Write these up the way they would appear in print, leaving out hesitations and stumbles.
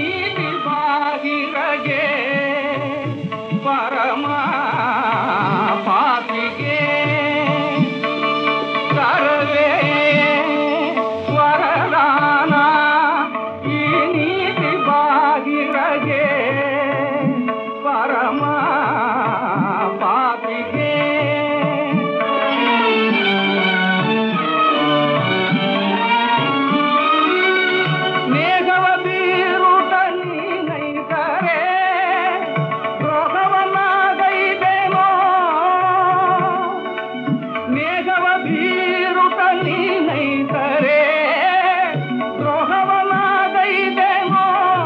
ನೀತಿ ಬಾಹಿರಗೆ ಪರಮ ಪಾಪಿಗೆ ಕರವೇ ವರದಾನ ಈ ನೀತಿ ಬಾಹಿರಗೆ ಪರಮ ಪಾಪಿಗೆ ಮೇಘವ ಬೀರುತ ನೀನೈತರೆ ದ್ರೋಹವನ್ನಾಗೈದೇನೋ ಮೇಘವ ಬೀರುತ ನೀನೈತರೆ ದ್ರೋಹವನ್ನಾಗೈದೇನೋ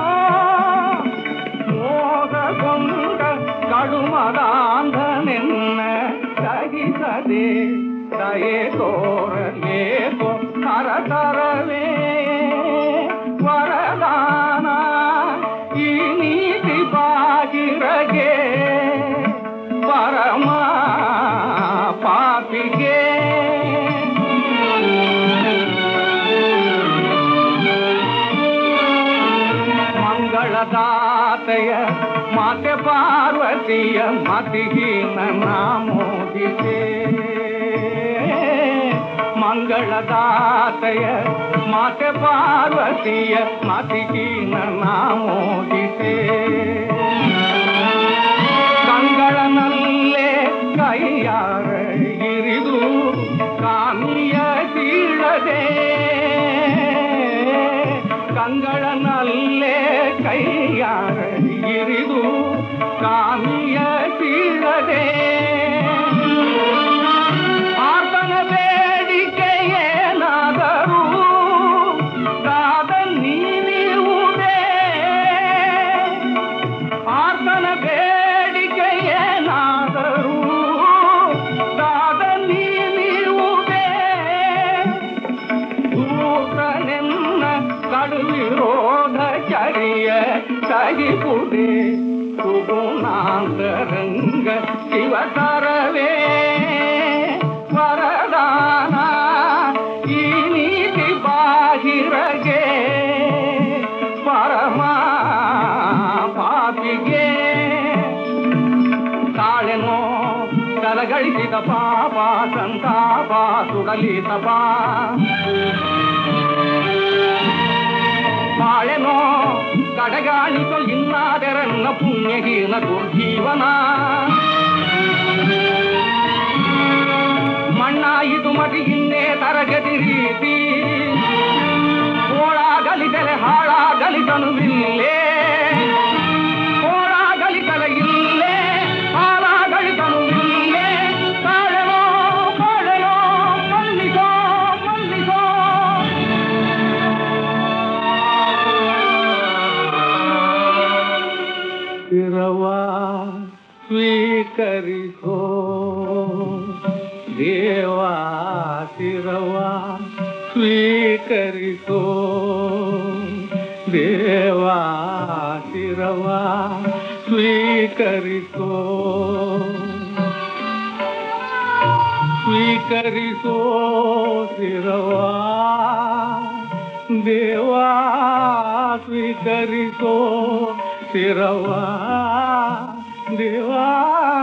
ಮೋಹಗೊಂಡ ಕಡುಮದಾಂಧನೆನ್ನ ಸಹಿಸದೆ ದಯೆ ತೋರಲೇಕೋ ಹರತರವೇ ವರದಾನ ಈ ನೀತಿ ಬಾಗಿರಗೆ ಪರಮ ಪಾಪಿಗೆ ಮಂಗಳದಾತೆಯ ಮಾತೆ ಪಾರ್ವತಿಯ ಮತಿಹೀನ ನಾಮೋದಿಸೆ ಮಂಗಳದಾತೆಯ ಮಾತೆ ಪಾರ್ವತಿಯ ಮತಿಹೀನ ನಾಮೋದಿಸೆ ಕಂಗಳನಲ್ಲೇ ಕೈಯಾರ ಇರಿದು ಕಾಮಿಯ ಕೀಳದೆ ಕಂಗಳನಲ್ಲೇ ಕೈಯಾರ ಇರಿದು ಕಾಮಿಯ ಕೀಳದೆ ಆತನ ಬೇಡಿಕೆ ಏನಾದರೂ ಕಾದ ನೀವುದೇ ಆತನ ಬೇಡಿಕೆ ಏನಾದರೂ ಕಾದ ನೀವುದೇ ದೂತನೆನ್ನ ಕಡುವಿರೋಧ ಚರಿಯ ಸಹಿಪುಡೆ ಸುಗುಣಾಂತರಂಗ ಶಿವತರವೇ ವರದಾನ ಈ ನೀತಿ ಬಾಹಿರಗೆ ಪರಮ ಪಾಪಿಗೆ ತಾಳೆನೋ ಕಲಗಳಿಸಿದ ಪಾಪ ಸಂತಾಪ ಸುಡಲಿತಪ ಬಾಳೆನೋ ಕಡಗಾಣಿಸೋ ಇನ್ನಾದರನ್ನ ಪುಣ್ಯಹೀನ ದುರ್ಜೀವನ ಮಣ್ಣಾಯಿತು ಮತಿಗಿನ್ನೇ ತರಗತಿ ರೀತಿ ಓಳಾಗಲಿದಲೆ ಹಾಳಾಗಲಿತನುವಿಲ್ಲೇ ಓಳಾಗಲಿತಲೆ ಇಲ್ಲೇ ಹಾಳಾಗಲಿತನುವಿಲ್ಲೇ ತಾಳೆನೋ ಬಾಳೆನೋ ಮನ್ನಿಸೋ ಮನ್ನಿಸೋ ಶಿರವಾ ಸ್ವೀಕರಿಸೋ ದೇವಾ ಶಿರವಾ ಸ್ವೀಕರಿಸೋ ದೇವಾ ಶಿರವಾ ಸ್ವೀಕರಿಸೋ ಸ್ವೀಕರಿಸೋ ಶಿರವಾ ದೇವಾ ಸ್ವೀಕರಿಸೋ ಶಿರವಾ ದೇವಾ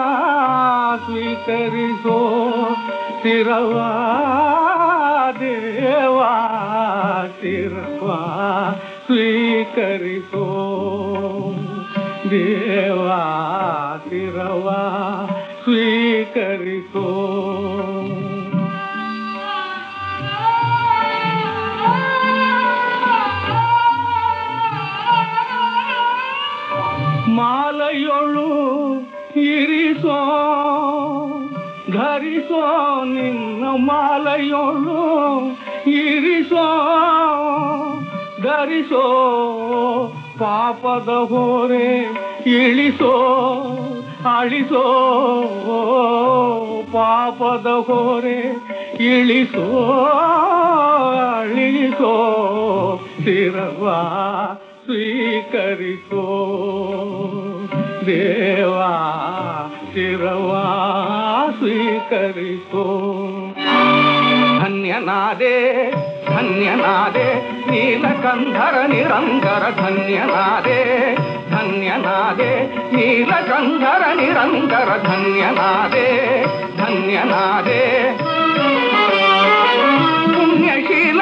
ಸ್ವೀಕರಿಸೋ ಶಿರವಾ ದೇವಾ ಶಿರವಾ ಸ್ವೀಕರಿಸೋ ದೇವಾ ಶಿರವಾ ಸ್ವೀಕರಿಸೋ ಮಾಲೆಯೊಳು ಇರಿಸೋ ಧರಿಸೋ ನಿನ್ನ ಮಾಲೆಯೊಳು ಇರಿಸೋ ಧರಿಸೋ ಪಾಪದ ಹೊರೆ ಇಳಿಸೋ ಅಳಿಸೋ ಪಾಪದ ಹೊರೆ ಇಳಿಸೋ ಅಳಿಸೋ ಶಿರವಾ ಸ್ವೀಕರಿಸೋ ದೇವಾ ಶಿರವಾ ಸ್ವೀಕರಿಸೋ ಧನ್ಯನಾದೆ ಧನ್ಯನಾದೆ ನೀಲಕಂಧರ ನಿರಂತರ ಧನ್ಯನಾದೆ ಧನ್ಯನಾದೆ ನೀಲಕಂಧರ ನಿರಂತರ ಧನ್ಯನಾದೆ ಧನ್ಯನಾದೆ ಪುಣ್ಯಶೀಲ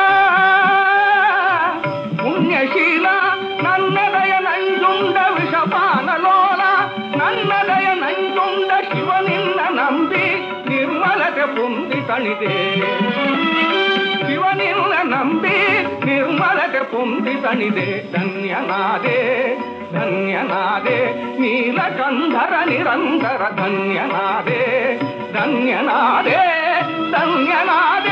ಪುಣ್ಯಶೀಲ ನನ್ನದಯ ನಂಜುಂಡ ವಿಷಪಾನಲೋಲ ನನ್ನದಯ ನಂಜುಂಡ ಶಿವನಿನ್ನ ನಂಬಿ ನಿರ್ಮಲತೆ ಪುಂದಿ ತಣಿದೆ ಶಿವನಿನ್ನ ನಂಬಿ ನಿರ್ಮಲತೆ ಪುಂದಿ ತಣಿದೆ ಧನ್ಯನಾದೆ ಧನ್ಯನಾದೆ ನೀಲಕಂಧರ ನಿರಂತರ ಧನ್ಯನಾದೆ ಧನ್ಯನಾದೆ ಧನ್ಯನಾದೆ